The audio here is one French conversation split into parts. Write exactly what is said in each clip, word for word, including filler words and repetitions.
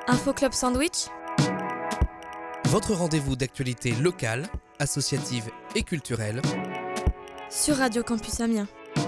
Info Club Sandwich, votre rendez-vous d'actualité locale, associative et culturelle sur Radio Campus Amiens.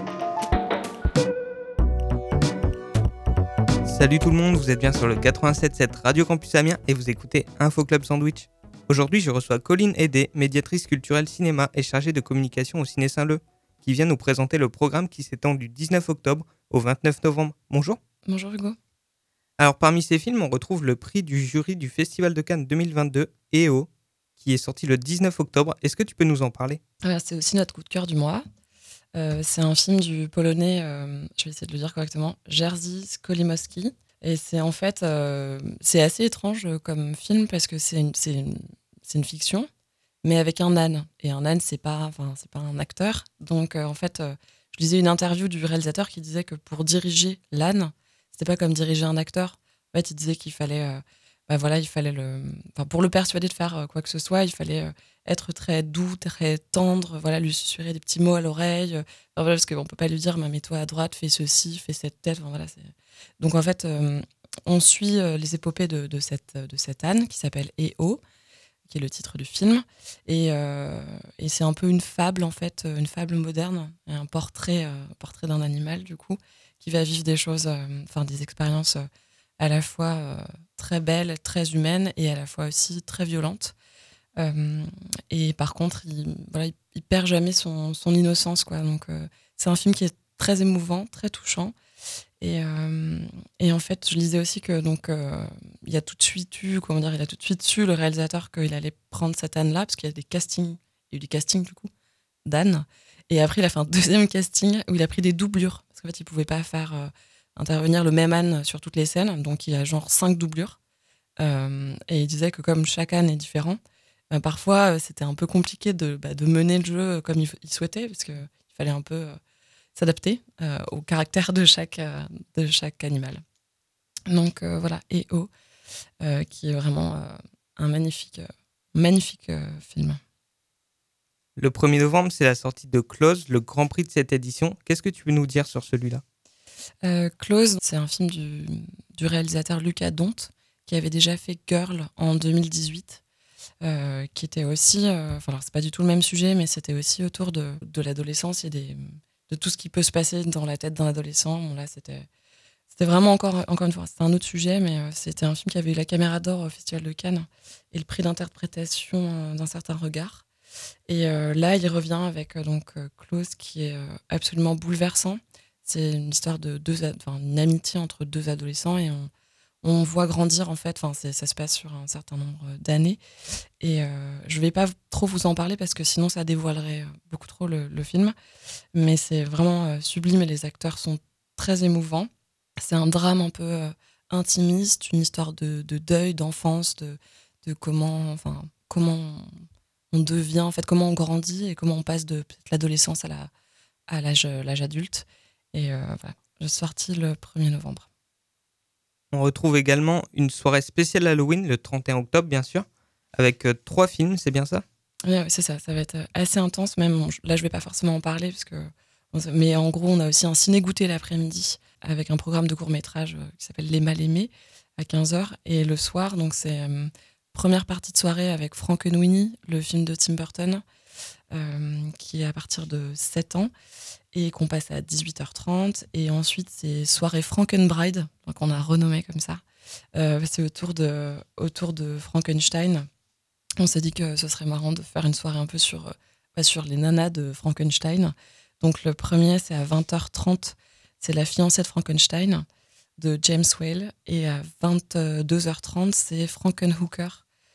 Salut tout le monde, vous êtes bien sur le quatre-vingt-sept virgule sept Radio Campus Amiens et vous écoutez Info Club Sandwich. Aujourd'hui, je reçois Colline Hédé, médiatrice culturelle cinéma et chargée de communication au Ciné Saint-Leu, qui vient nous présenter le programme qui s'étend du dix-neuf octobre au vingt-neuf novembre. Bonjour. Bonjour Hugo. Alors parmi ces films, on retrouve le prix du jury du Festival de Cannes deux mille vingt-deux, E O, qui est sorti le dix-neuf octobre. Est-ce que tu peux nous en parler ? Alors, c'est aussi notre coup de cœur du mois. Euh, c'est un film du polonais, euh, je vais essayer de le dire correctement, Jerzy Skolimowski. Et c'est en fait, euh, c'est assez étrange comme film parce que c'est une, c'est une, c'est une fiction, mais avec un âne. Et un âne, c'est pas, enfin, c'est pas un acteur. Donc euh, en fait, euh, je lisais une interview du réalisateur qui disait que pour diriger l'âne, c'était pas comme diriger un acteur. En fait, il disait qu'il fallait, euh, bah voilà, il fallait le, enfin, pour le persuader de faire euh, quoi que ce soit, il fallait euh, être très doux, très tendre, voilà, lui susurrer des petits mots à l'oreille. Euh, enfin, voilà, parce qu'on peut pas lui dire, mets-toi à droite, fais ceci, fais cette tête. Enfin, voilà, c'est... Donc en fait, euh, on suit euh, les épopées de, de cette de cette âne qui s'appelle E O, qui est le titre du film, et, euh, et c'est un peu une fable en fait, une fable moderne, un portrait, euh, portrait d'un animal du coup, qui va vivre des choses, euh, enfin des expériences euh, à la fois euh, très belles, très humaines, et à la fois aussi très violentes. Euh, et par contre, il, voilà, il, il perd jamais son, son innocence, quoi. Donc euh, c'est un film qui est très émouvant, très touchant. Et, euh, et en fait, je lisais aussi que donc euh, il y a tout de suite eu, comment dire, il a tout de suite su le réalisateur qu'il allait prendre cette Anne-là, parce qu'il y a des castings, il y a eu des castings du coup d'Anne. Et après, il a fait un deuxième casting où il a pris des doublures, parce qu'en fait, il pouvait pas faire euh, intervenir le même Anne sur toutes les scènes, donc il y a genre cinq doublures. Euh, et il disait que comme chaque Anne est différent, euh, parfois euh, c'était un peu compliqué de, bah, de mener le jeu comme il, il souhaitait, parce qu'il fallait un peu euh, s'adapter euh, au caractère de chaque, euh, de chaque animal. Donc euh, voilà, E O, euh, qui est vraiment euh, un magnifique, euh, magnifique euh, film. Le premier novembre, c'est la sortie de Close, le grand prix de cette édition. Qu'est-ce que tu peux nous dire sur celui-là ? euh, Close, c'est un film du, du réalisateur Lucas Dont, qui avait déjà fait Girl en deux mille dix-huit, euh, qui était aussi, euh, enfin alors c'est pas du tout le même sujet, mais c'était aussi autour de, de l'adolescence et des, de tout ce qui peut se passer dans la tête d'un adolescent. Bon, là, c'était, c'était vraiment encore, encore une fois, c'était un autre sujet, mais euh, c'était un film qui avait eu la Caméra d'Or au Festival de Cannes et le prix d'interprétation euh, d'un certain regard. Et euh, là, il revient avec euh, donc euh, Close, qui est euh, absolument bouleversant. C'est une histoire de deux, ad- enfin, une amitié entre deux adolescents, et on, on voit grandir en fait. Enfin, c'est, ça se passe sur un certain nombre d'années. Et euh, je vais pas trop vous en parler parce que sinon ça dévoilerait beaucoup trop le, le film. Mais c'est vraiment euh, sublime et les acteurs sont très émouvants. C'est un drame un peu euh, intimiste, une histoire de, de deuil, d'enfance, de, de comment, enfin, comment on devient, en fait, comment on grandit et comment on passe de peut-être l'adolescence à, la, à l'âge, l'âge adulte. Et euh, voilà, je suis sortie le premier novembre. On retrouve également une soirée spéciale Halloween, le trente et un octobre, bien sûr, avec euh, trois films, c'est bien ça ? Oui, c'est ça, ça va être assez intense. Même bon, là, je vais pas forcément en parler, parce que, mais en gros, on a aussi un ciné-goûter l'après-midi avec un programme de court-métrage euh, qui s'appelle Les Mal-Aimés à quinze heures. Et le soir, donc c'est euh, première partie de soirée avec Frankenweenie, le film de Tim Burton, euh, qui est à partir de sept ans et qu'on passe à dix-huit heures trente. Et ensuite, c'est soirée Frankenbride, donc on a renommé comme ça. Euh, c'est autour de, autour de Frankenstein. On s'est dit que ce serait marrant de faire une soirée un peu sur, euh, bah, sur les nanas de Frankenstein. Donc le premier, c'est à vingt heures trente, c'est La fiancée de Frankenstein de James Whale. Et à vingt-deux heures trente, c'est Frankenhooker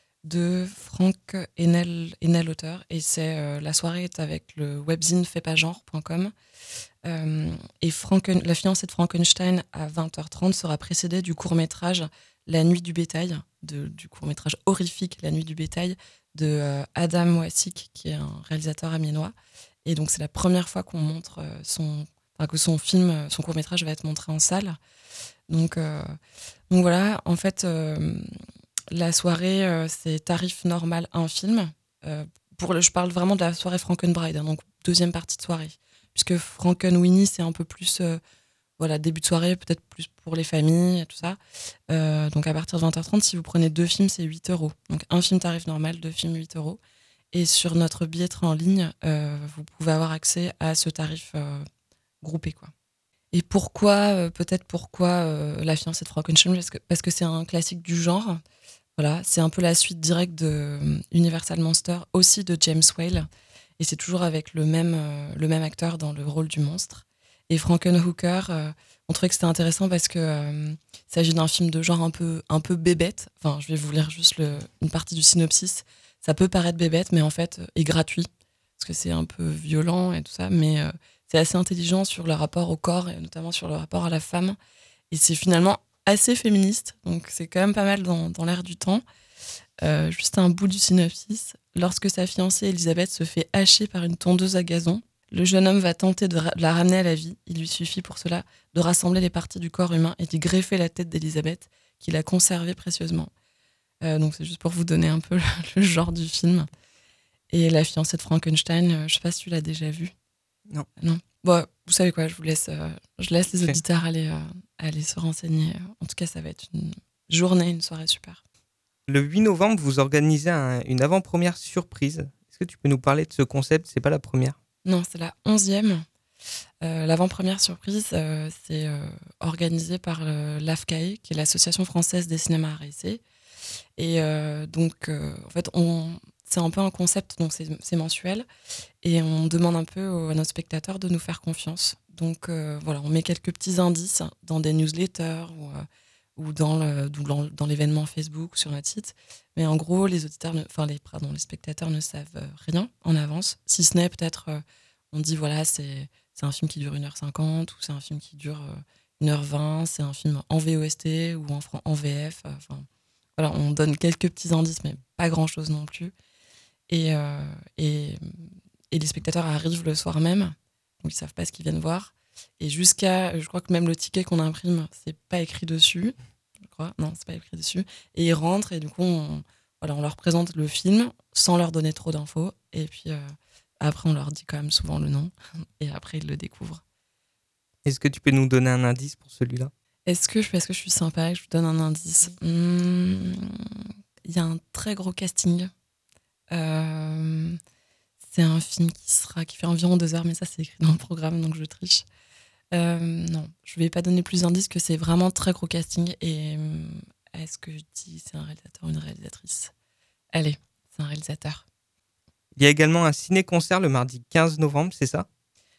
de Frank Enel, Enel-Auteur. Et c'est, euh, la soirée est avec le webzine fait pas genre point com. Euh, et Franken, La fiancée de Frankenstein à vingt heures trente sera précédée du court-métrage La nuit du bétail, de, du court-métrage horrifique La nuit du bétail de euh, Adam Wasik, qui est un réalisateur amiénois. Et donc c'est la première fois qu'on montre euh, son, enfin, que son film, son court-métrage va être montré en salle. Donc, euh, donc voilà, en fait, euh, la soirée, euh, c'est tarif normal un film. Euh, pour le, je parle vraiment de la soirée Frankenbride, hein, donc deuxième partie de soirée. Puisque Frankenweenie, c'est un peu plus euh, voilà, début de soirée, peut-être plus pour les familles et tout ça. Euh, donc à partir de vingt heures trente, si vous prenez deux films, c'est huit euros. Donc un film tarif normal, deux films huit euros. Et sur notre billetterie en ligne, euh, vous pouvez avoir accès à ce tarif euh, groupé, quoi. Et pourquoi, euh, peut-être pourquoi euh, La fiancée de Frankenstein, parce que, parce que c'est un classique du genre. Voilà, c'est un peu la suite directe de euh, Universal Monster, aussi de James Whale. Et c'est toujours avec le même, euh, le même acteur dans le rôle du monstre. Et Frankenhooker, euh, on trouvait que c'était intéressant parce que euh, il s'agit d'un film de genre un peu, un peu bébête. Enfin, je vais vous lire juste le, une partie du synopsis. Ça peut paraître bébête, mais en fait, est gratuit. Parce que c'est un peu violent et tout ça. Mais euh, c'est assez intelligent sur le rapport au corps et notamment sur le rapport à la femme. Et c'est finalement assez féministe. Donc c'est quand même pas mal dans, dans l'air du temps. Euh, juste un bout du synopsis. Lorsque sa fiancée Elisabeth se fait hacher par une tondeuse à gazon, le jeune homme va tenter de, ra- de la ramener à la vie. Il lui suffit pour cela de rassembler les parties du corps humain et d'y greffer la tête d'Elisabeth, qu'il a conservée précieusement. Euh, donc c'est juste pour vous donner un peu le, le genre du film. Et La fiancée de Frankenstein, euh, je sais pas si tu l'as déjà vu. Non. Non. Bon, vous savez quoi, je vous laisse, euh, je laisse les Ok. auditeurs aller, euh, aller se renseigner. En tout cas, ça va être une journée, une soirée super. Le huit novembre, vous organisez un- une avant-première surprise. Est-ce que tu peux nous parler de ce concept? C'est pas la première. Non, c'est la onzième. Euh, l'avant-première surprise, euh, c'est euh, organisé par euh, l'A F C A E, qui est l'Association française des cinémas à essai. Et euh, donc, euh, en fait, on, c'est un peu un concept, donc c'est, c'est mensuel. Et on demande un peu aux- à nos spectateurs de nous faire confiance. Donc, euh, voilà, on met quelques petits indices dans des newsletters ou, euh, ou dans, le, dans, dans l'événement Facebook sur notre site. Mais en gros, les auditeurs, ne- enfin, les, pardon, les spectateurs ne savent euh, rien en avance, si ce n'est peut-être, euh, on dit, voilà, c'est, c'est un film qui dure une heure cinquante ou c'est un film qui dure euh, une heure vingt, c'est un film en V O S T ou en, fran- en V F. euh, Enfin, voilà, on donne quelques petits indices, mais pas grand-chose non plus. Et, euh, et, et les spectateurs arrivent le soir même, donc ils savent pas ce qu'ils viennent voir. Et jusqu'à, je crois que même le ticket qu'on imprime, c'est pas écrit dessus. Je crois, non, c'est pas écrit dessus. Et ils rentrent et du coup, on, voilà, on leur présente le film sans leur donner trop d'infos. Et puis euh, après, on leur dit quand même souvent le nom. Et après, ils le découvrent. Est-ce que tu peux nous donner un indice pour celui-là? Est-ce que, parce que je suis sympa et que je vous donne un indice, hmm, il y a un très gros casting. Euh, c'est un film qui sera qui fait environ deux heures, mais ça c'est écrit dans le programme, donc je triche. Euh, non, je vais pas donner plus d'indices que c'est vraiment très gros casting. Et euh, est-ce que je dis c'est un réalisateur ou une réalisatrice? Allez, c'est un réalisateur. Il y a également un ciné-concert le mardi quinze novembre, c'est ça?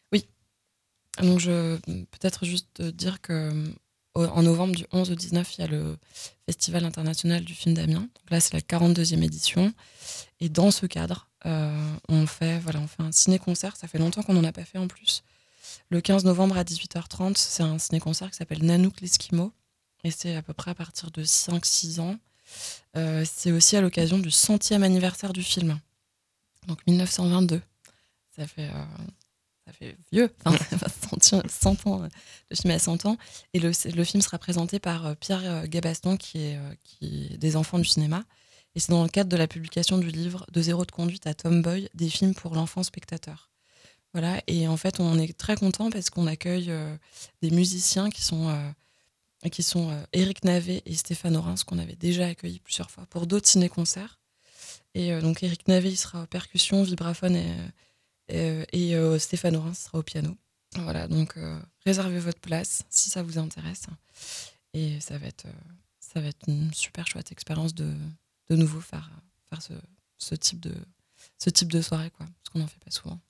Donc je peut-être juste dire que au- en novembre du onze au dix-neuf, il y a le Festival international du film d'Amiens. Donc là, c'est la quarante-deuxième édition. Et dans ce cadre, euh, on fait voilà, on fait un ciné-concert. Ça fait longtemps qu'on n'en a pas fait en plus. Le quinze novembre à dix-huit heures trente, c'est un ciné-concert qui s'appelle Nanook l'Esquimau. Et c'est à peu près à partir de cinq six ans. Euh, c'est aussi à l'occasion du centième anniversaire du film. Donc mille neuf cent vingt-deux. Ça fait, euh, ça fait vieux. Enfin, ça va cent, cent ans. Le film a cent ans. Et le, le film sera présenté par euh, Pierre euh, Gabaston, qui est, euh, qui est des enfants du cinéma. Et c'est dans le cadre de la publication du livre De zéro de conduite à Tomboy, des films pour l'enfant spectateur. Voilà, et en fait, on est très content parce qu'on accueille euh, des musiciens qui sont, euh, qui sont euh, Éric Navet et Stéphane Orens, qu'on avait déjà accueillis plusieurs fois pour d'autres ciné-concerts. Et euh, donc, Éric Navet, il sera aux percussions, vibraphone, et, et, et euh, Stéphane Orens sera au piano. Voilà, donc euh, réservez votre place si ça vous intéresse. Et ça va être, euh, ça va être une super chouette expérience de, de nouveau faire, faire ce, ce, type de, ce type de soirée, quoi, parce qu'on n'en fait pas souvent.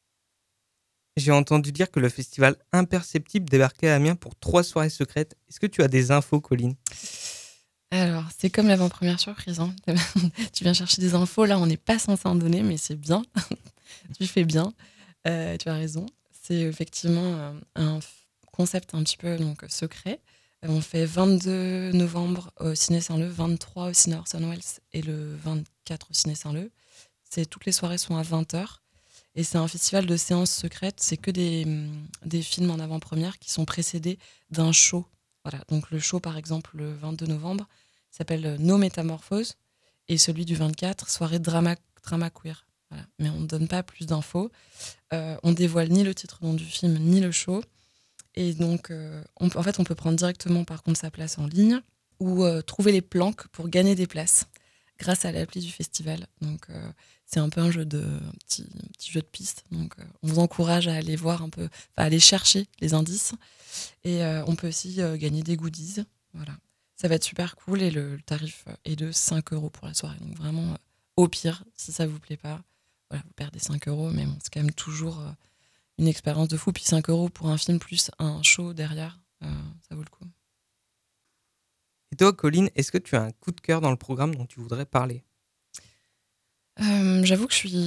J'ai entendu dire que le festival Imperceptible débarquait à Amiens pour trois soirées secrètes. Est-ce que tu as des infos, Colline? Alors, c'est comme l'avant-première surprise. Hein. Tu viens chercher des infos, là, on n'est pas censé en donner, mais c'est bien. Tu fais bien. Euh, tu as raison. C'est effectivement euh, un concept un petit peu donc, secret. Euh, on fait vingt-deux novembre au Ciné Saint-Leu, vingt-trois au Ciné Orson Welles et le vingt-quatre au Ciné Saint-Leu. C'est, toutes les soirées sont à vingt heures. Et c'est un festival de séances secrètes. C'est que des, des films en avant-première qui sont précédés d'un show. Voilà. Donc le show, par exemple, le vingt-deux novembre, s'appelle Nos Métamorphoses. Et celui du vingt-quatre, soirée drama, drama queer. Voilà. Mais on ne donne pas plus d'infos. Euh, on dévoile ni le titre nom du film, ni le show. Et donc, euh, on, peut- en fait, on peut prendre directement par contre sa place en ligne ou euh, trouver les planques pour gagner des places grâce à l'appli du festival. Donc, euh, c'est un peu un jeu de, un petit, un petit jeu de piste. Donc, euh, on vous encourage à aller voir un peu, enfin, à aller chercher les indices. Et euh, on peut aussi euh, gagner des goodies. Voilà. Ça va être super cool et le, le tarif est de cinq euros pour la soirée. Donc, vraiment, euh, au pire, si ça vous plaît pas, voilà, vous perdez cinq euros, mais bon, c'est quand même toujours euh, une expérience de fou. Puis cinq euros pour un film plus un show derrière, euh, ça vaut le coup. Et toi, Colline, est-ce que tu as un coup de cœur dans le programme dont tu voudrais parler ? Euh, j'avoue que je suis,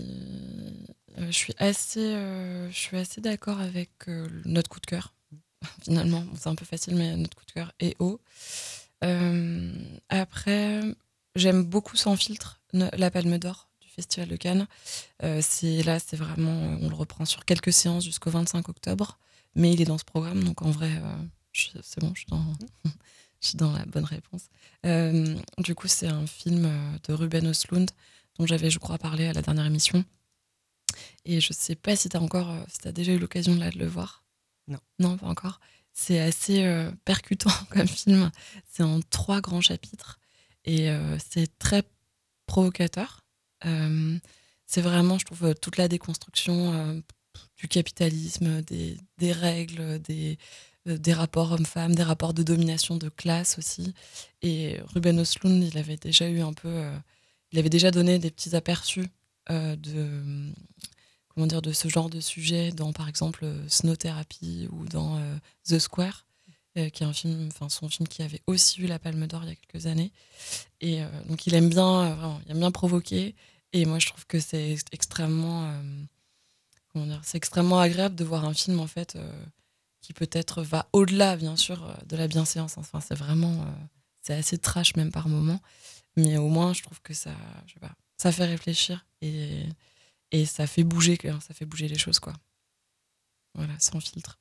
euh, je suis assez, euh, je suis assez d'accord avec euh, notre coup de cœur. Finalement, bon, c'est un peu facile, mais notre coup de cœur est haut. Euh, après, j'aime beaucoup Sans filtre, ne- la Palme d'Or du Festival de Cannes. Euh, c'est là, c'est vraiment, on le reprend sur quelques séances jusqu'au vingt-cinq octobre, mais il est dans ce programme, donc en vrai, euh, je suis- c'est bon, je suis dans, je suis dans la bonne réponse. Euh, du coup, c'est un film euh, de Ruben Östlund dont j'avais, je crois, parlé à la dernière émission. Et je sais pas si t'as encore, euh, si t'as déjà eu l'occasion là, de le voir. Non. Non, pas encore. C'est assez euh, percutant comme film. C'est en trois grands chapitres et euh, c'est très provocateur. Euh, c'est vraiment, je trouve, euh, toute la déconstruction euh, du capitalisme, des, des règles, des, euh, des rapports hommes-femmes, des rapports de domination de classe aussi. Et Ruben Östlund, il avait déjà eu un peu, euh, il avait déjà donné des petits aperçus euh, de comment dire, de ce genre de sujet dans, par exemple, euh, Snow Therapy ou dans euh, The Square, euh, qui est un film, enfin son film qui avait aussi eu la Palme d'Or il y a quelques années. Et euh, donc il aime bien, euh, vraiment, il aime bien provoquer. Et moi, je trouve que c'est ex- extrêmement, euh, comment dire, c'est extrêmement agréable de voir un film en fait euh, qui peut-être va au-delà, bien sûr, euh, de la bienséance. Enfin, c'est vraiment, euh, c'est assez trash même par moments, mais au moins, je trouve que ça, je sais pas, ça fait réfléchir et et ça fait bouger, quoi, ça fait bouger les choses, quoi. Voilà, sans filtre.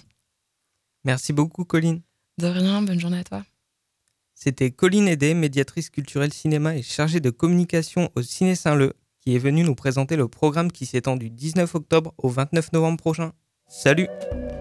Merci beaucoup, Colline. De rien, bonne journée à toi. C'était Colline Hédé, médiatrice culturelle cinéma et chargée de communication au Ciné Saint-Leu, qui est venue nous présenter le programme qui s'étend du dix-neuf octobre au vingt-neuf novembre prochain. Salut!